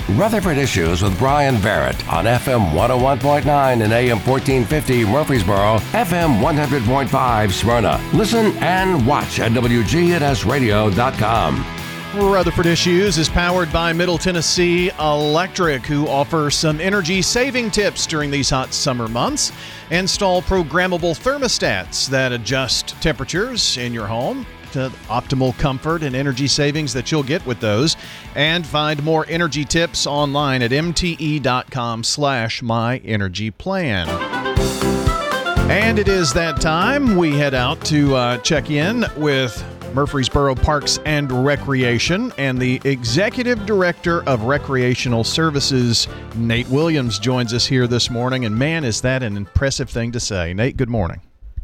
Rutherford Issues with Brian Barrett on FM 101.9 and AM 1450 Murfreesboro, FM 100.5 Smyrna. Listen and watch at WGNSradio.com. Rutherford Issues is powered by Middle Tennessee Electric, who offers some energy-saving tips during these hot summer months. Install programmable thermostats that adjust temperatures in your home to optimal comfort and energy savings that you'll get with those. And find more energy tips online at mte.com/myenergyplan. And it is that time. We head out to check in with Murfreesboro Parks and Recreation, and the Executive Director of Recreational Services, Nate Williams, joins us here this morning. And man, is that an impressive thing to say. Nate, good morning.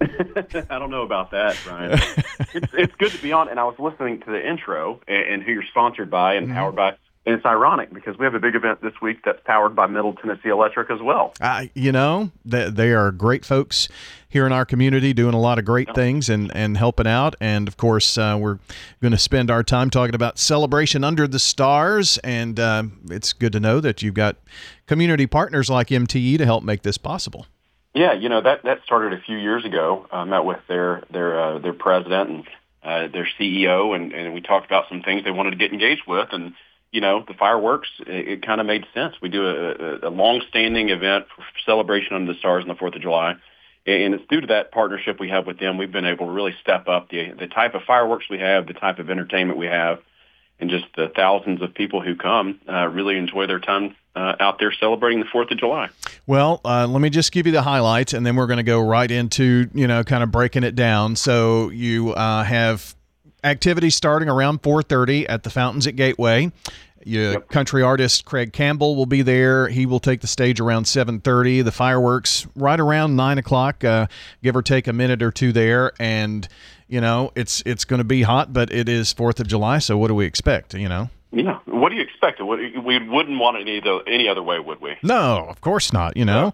I don't know about that, Brian. It's good to be on, and I was listening to the intro and who you're sponsored by and powered by. And it's ironic because we have a big event this week that's powered by Middle Tennessee Electric as well. They are great folks here in our community doing a lot of great things and helping out. And, of course, we're going to spend our time talking about Celebration Under the Stars. And it's good to know that you've got community partners like MTE to help make this possible. Yeah, that started a few years ago. I met with their president and their CEO, and we talked about some things they wanted to get engaged with. And the fireworks, it kind of made sense. We do a long-standing event for Celebration Under the Stars on the 4th of July, and it's due to that partnership we have with them. We've been able to really step up the type of fireworks we have, the type of entertainment we have, and just the thousands of people who come really enjoy their time out there celebrating the 4th of July. Well, let me just give you the highlights, and then we're going to go right into, kind of breaking it down. So you have activities starting around 4:30 at the Fountains at Gateway. Country artist Craig Campbell will be there. He will take the stage around 7:30. The fireworks right around 9 o'clock, give or take a minute or two there. And, it's going to be hot, but it is 4th of July, so what do we expect, Yeah. What do you expect? We wouldn't want it any other way, would we? No, of course not, Not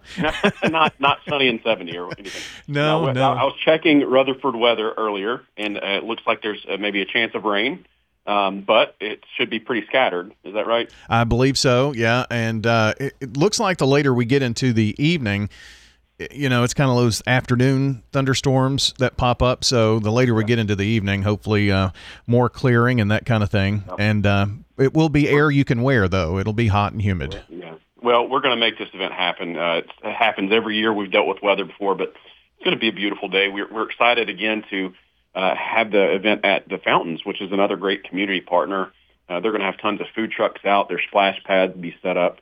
sunny and 70 or anything. No. I was checking Rutherford weather earlier, and it looks like there's maybe a chance of rain, but it should be pretty scattered. Is that right? I believe so, yeah. And it looks like the later we get into the evening, it's kind of those afternoon thunderstorms that pop up. So the later we get into the evening, hopefully more clearing and that kind of thing. And it will be air you can wear, though. It'll be hot and humid. Yeah. Well, we're going to make this event happen. It happens every year. We've dealt with weather before, but it's going to be a beautiful day. We're excited again to have the event at the Fountains, which is another great community partner. They're going to have tons of food trucks out. Their splash pads will be set up.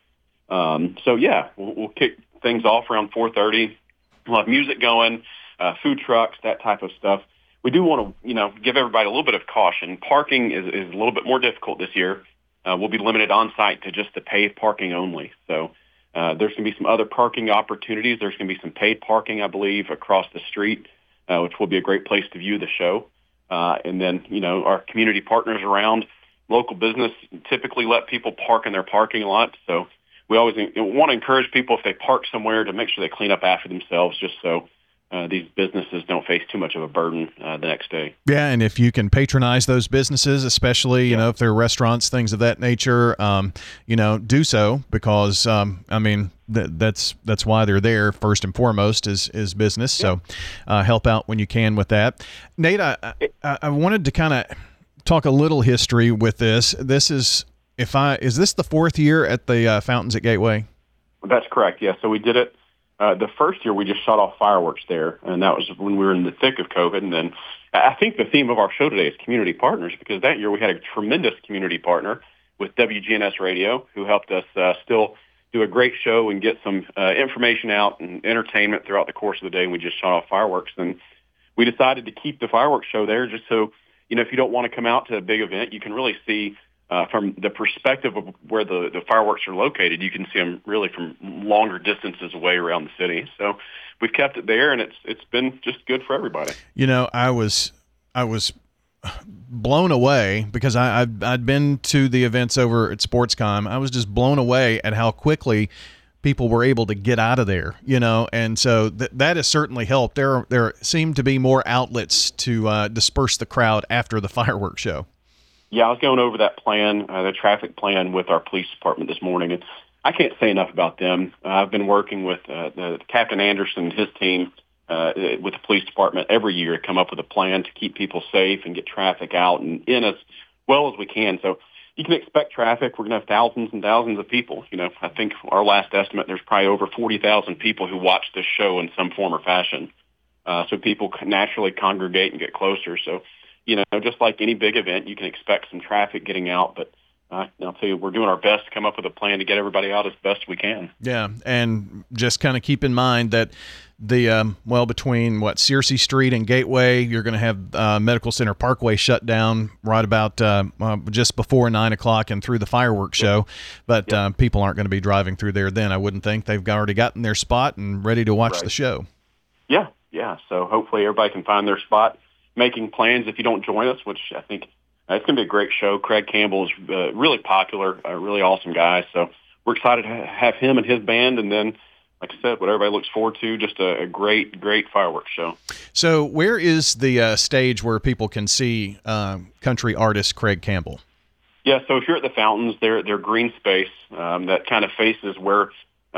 We'll kick things off around 4:30. We'll have music going, food trucks, that type of stuff. We do want to, give everybody a little bit of caution. Parking is a little bit more difficult this year. We'll be limited on site to just the paid parking only. So there's going to be some other parking opportunities. There's going to be some paid parking, I believe, across the street, which will be a great place to view the show. And then, our community partners around local business typically let people park in their parking lot. So we always want to encourage people, if they park somewhere, to make sure they clean up after themselves, just so these businesses don't face too much of a burden the next day. Yeah, and if you can patronize those businesses, especially, if they're restaurants, things of that nature, do so, because, that's why they're there first and foremost is business. Yeah. So help out when you can with that. Nate, I wanted to kind of talk a little history with this. This is this the fourth year at the Fountains at Gateway? That's correct. Yeah. So we did it. The first year we just shot off fireworks there, and that was when we were in the thick of COVID. And then I think the theme of our show today is community partners, because that year we had a tremendous community partner with WGNS Radio, who helped us still do a great show and get some information out and entertainment throughout the course of the day. And we just shot off fireworks, and we decided to keep the fireworks show there, just so if you don't want to come out to a big event, you can really see. From the perspective of where the fireworks are located, you can see them really from longer distances away around the city. So we've kept it there, and it's been just good for everybody. I was blown away, because I'd been to the events over at SportsCom. I was just blown away at how quickly people were able to get out of there, and so that has certainly helped. There seemed to be more outlets to disperse the crowd after the fireworks show. Yeah, I was going over that plan, the traffic plan with our police department this morning, and I can't say enough about them. I've been working with the Captain Anderson and his team with the police department every year to come up with a plan to keep people safe and get traffic out and in as well as we can. So you can expect traffic. We're going to have thousands and thousands of people. I think our last estimate, there's probably over 40,000 people who watch this show in some form or fashion. So people naturally congregate and get closer. So, just like any big event, you can expect some traffic getting out, but I'll tell you, we're doing our best to come up with a plan to get everybody out as best we can. Yeah, and just kind of keep in mind that the between Searcy Street and Gateway, you're going to have Medical Center Parkway shut down right about just before 9 o'clock and through the fireworks show. But people aren't going to be driving through there then. I wouldn't think. They've already gotten their spot and ready to watch the show. Yeah. So hopefully everybody can find their spot. Making plans if you don't join us, which I think it's going to be a great show. Craig Campbell is really popular, a really awesome guy. So we're excited to have him and his band. And then, like I said, what everybody looks forward to, just a great fireworks show. So where is the stage where people can see country artist Craig Campbell? Yeah, so if you're at the fountains, they're green space that kind of faces where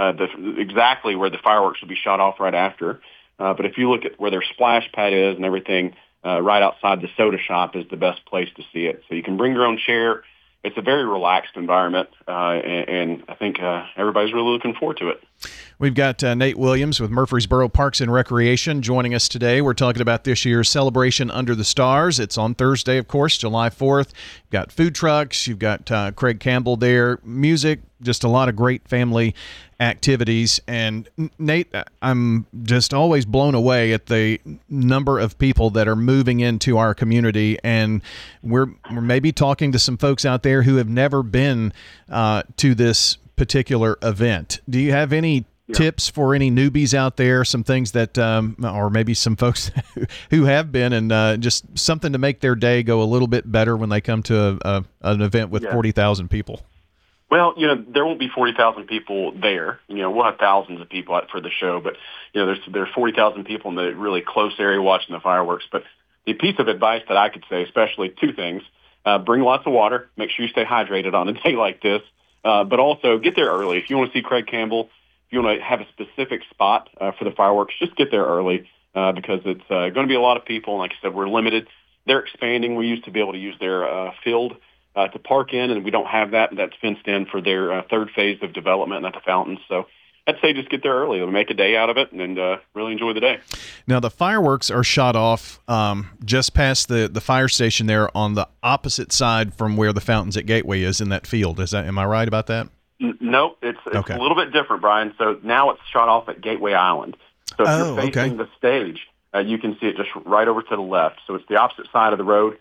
exactly where the fireworks will be shot off right after. But if you look at where their splash pad is and everything, right outside the soda shop is the best place to see it. So you can bring your own chair. It's a very relaxed environment, and I think everybody's really looking forward to it. We've got Nate Williams with Murfreesboro Parks and Recreation joining us today. We're talking about this year's celebration Under the Stars. It's on Thursday, of course, July 4th. You've got food trucks. You've got Craig Campbell there, music, just a lot of great family activities. And Nate, I'm just always blown away at the number of people that are moving into our community, and we're maybe talking to some folks out there who have never been to this particular event. Do you have any tips for any newbies out there, some things that or maybe some folks who have been, and just something to make their day go a little bit better when they come to an event with 40,000 people? Well, there won't be 40,000 people there. We'll have thousands of people out for the show, but there's 40,000 people in the really close area watching the fireworks. But the piece of advice that I could say, especially two things: bring lots of water, make sure you stay hydrated on a day like this, but also get there early. If you want to see Craig Campbell, if you want to have a specific spot for the fireworks, just get there early because it's going to be a lot of people. And like I said, we're limited. They're expanding. We used to be able to use their field to park in, and we don't have that. That's fenced in for their third phase of development at the fountains. So I'd say just get there early. They'll make a day out of it and really enjoy the day. Now, the fireworks are shot off just past the fire station there on the opposite side from where the Fountains at Gateway is in that field. Am I right about that? No, it's okay. A little bit different, Brian. So now it's shot off at Gateway Island. So if you're facing the stage, you can see it just right over to the left. So it's the opposite side of the road.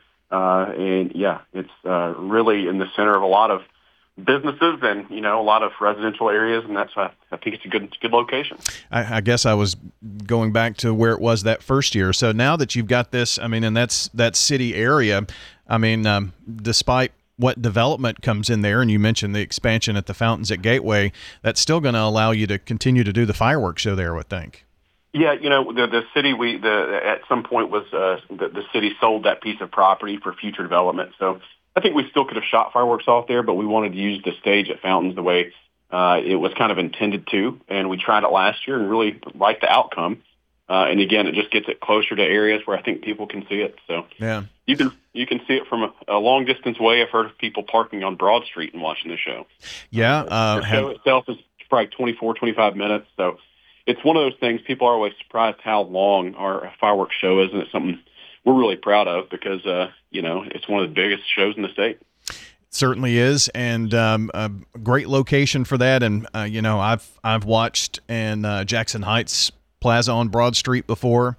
It's really in the center of a lot of businesses and, a lot of residential areas. And that's why I think it's a good location. I guess I was going back to where it was that first year. So now that you've got this, and that's that city area, despite what development comes in there, and you mentioned the expansion at the Fountains at Gateway, that's still going to allow you to continue to do the fireworks show there, I would think. Yeah, the city, at some point was the city sold that piece of property for future development. So I think we still could have shot fireworks off there, but we wanted to use the stage at Fountains the way it was kind of intended to. And we tried it last year and really liked the outcome. And again, it just gets it closer to areas where I think people can see it. So yeah, you can see it from a long distance away. I've heard of people parking on Broad Street and watching the show. Yeah. The show itself is probably 25 minutes. So it's one of those things. People are always surprised how long our fireworks show is, and it's something we're really proud of because, it's one of the biggest shows in the state. Certainly is, and a great location for that. And I've watched in Jackson Heights Plaza on Broad Street before.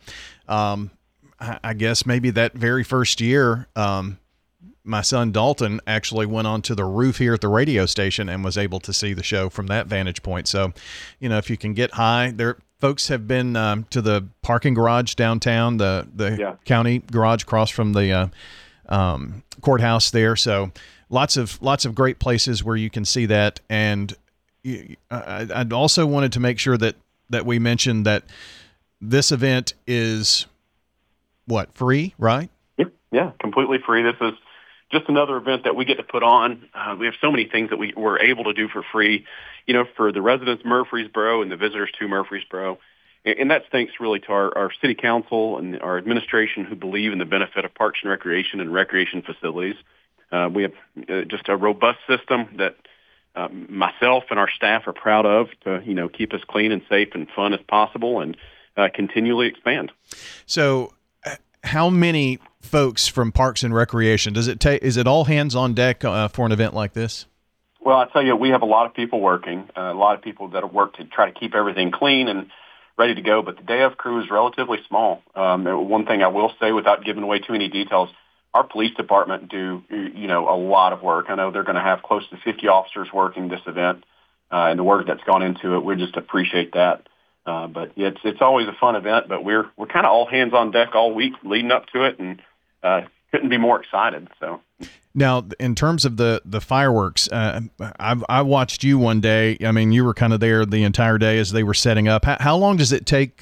I guess maybe that very first year, my son Dalton actually went onto the roof here at the radio station and was able to see the show from that vantage point. So, if you can get high there. Folks have been to the parking garage downtown, the county garage across from the courthouse there. So lots of great places where you can see that. And I'd also wanted to make sure that we mentioned that this event is free, right? Yeah, completely free. This is just another event that we get to put on. We have so many things that we're able to do for free, for the residents of Murfreesboro and the visitors to Murfreesboro. And that's thanks really to our city council and our administration who believe in the benefit of parks and recreation facilities. We have just a robust system that myself and our staff are proud of to, keep us clean and safe and fun as possible and continually expand. So how many folks from Parks and Recreation does it take? Is it all hands on deck for an event like this? Well, I tell you, we have a lot of people working, a lot of people that have worked to try to keep everything clean and ready to go. But the day of crew is relatively small. One thing I will say, without giving away too many details, our police department do, a lot of work. I know they're going to have close to 50 officers working this event, and the work that's gone into it. We just appreciate that. But it's always a fun event. But we're kind of all hands on deck all week leading up to it, and couldn't be more excited. So. Now, in terms of the fireworks, I watched you one day. I mean, you were kind of there the entire day as they were setting up. How long does it take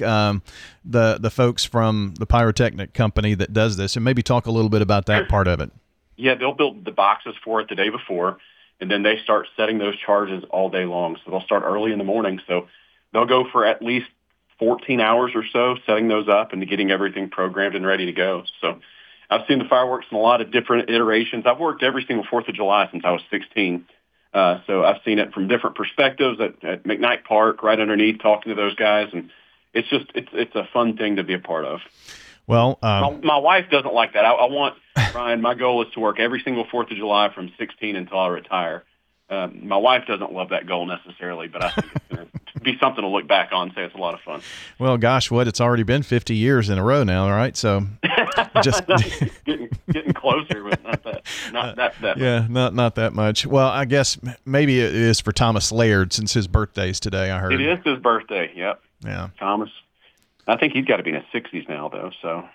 the folks from the pyrotechnic company that does this, and maybe talk a little bit about that part of it? Yeah, they'll build the boxes for it the day before, and then they start setting those charges all day long. So they'll start early in the morning. So they'll go for at least 14 hours or so setting those up and getting everything programmed and ready to go. So I've seen the fireworks in a lot of different iterations. I've worked every single 4th of July since I was 16. So I've seen it from different perspectives at McKnight Park, right underneath, talking to those guys. And it's a fun thing to be a part of. Well, my wife doesn't like that. I want, Brian, my goal is to work every single 4th of July from 16 until I retire. My wife doesn't love that goal necessarily, but I think it's going to be something to look back on and say it's a lot of fun. Well, gosh, it's already been 50 years in a row now, right? So just getting closer, but not that yeah, not that much. Well, I guess maybe it is for Thomas Laird since his birthday's today, I heard. It is his birthday, yep. Yeah. Thomas. I think he's got to be in his 60s now, though, so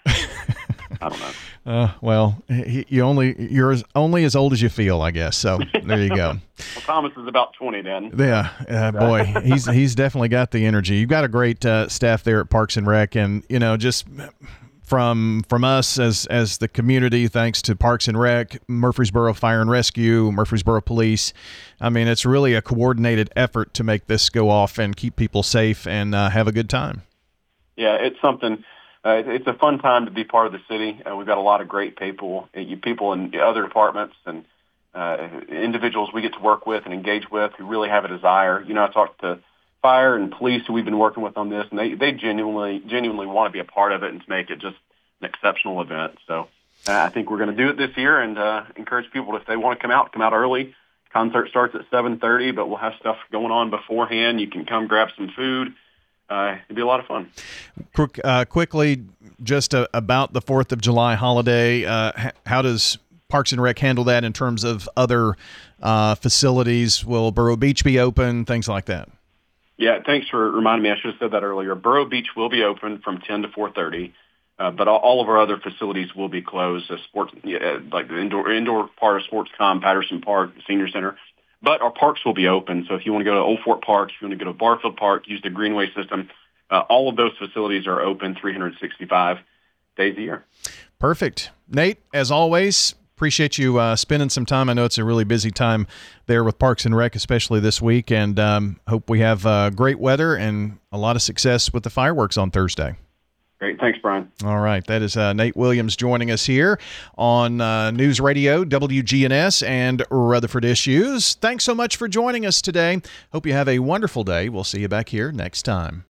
I don't know. Well, you're only as old as you feel, I guess. So there you go. Well, Thomas is about 20 then. Yeah, boy, he's definitely got the energy. You've got a great staff there at Parks and Rec, and just from us as the community, thanks to Parks and Rec, Murfreesboro Fire and Rescue, Murfreesboro Police. I mean, it's really a coordinated effort to make this go off and keep people safe and have a good time. Yeah, it's something. It's a fun time to be part of the city. We've got a lot of great people in other departments and individuals we get to work with and engage with who really have a desire. I talked to fire and police who we've been working with on this, and they genuinely want to be a part of it and to make it just an exceptional event. So I think we're going to do it this year and encourage people, if they want to come out early. Concert starts at 7:30, but we'll have stuff going on beforehand. You can come grab some food. It'd be a lot of fun. Quickly, just about the 4th of July holiday, how does Parks and Rec handle that in terms of other facilities? Will Burrow Beach be open, things like that? Yeah, thanks for reminding me. I should have said that earlier. Burrow Beach will be open from 10 to 4:30, but all of our other facilities will be closed. Sports, like the indoor part of SportsCom, Patterson Park, Senior Center. But our parks will be open, so if you want to go to Old Fort Park, if you want to go to Barfield Park, use the Greenway system, all of those facilities are open 365 days a year. Perfect. Nate, as always, appreciate you spending some time. I know it's a really busy time there with Parks and Rec, especially this week, and hope we have great weather and a lot of success with the fireworks on Thursday. Great. Thanks, Brian. All right. That is Nate Williams joining us here on News Radio, WGNS, and Rutherford Issues. Thanks so much for joining us today. Hope you have a wonderful day. We'll see you back here next time.